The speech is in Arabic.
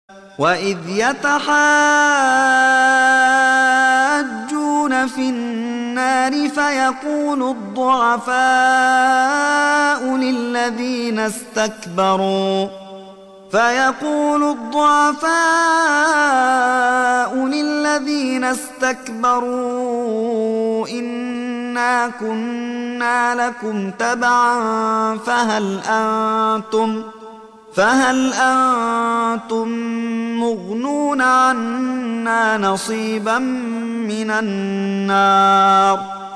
وإذ يتحاجون في النار فيقول الضعفاء للذين استكبروا إنا كنا لكم تبعا فهل أنتم مغنون عنا نصيبا من النار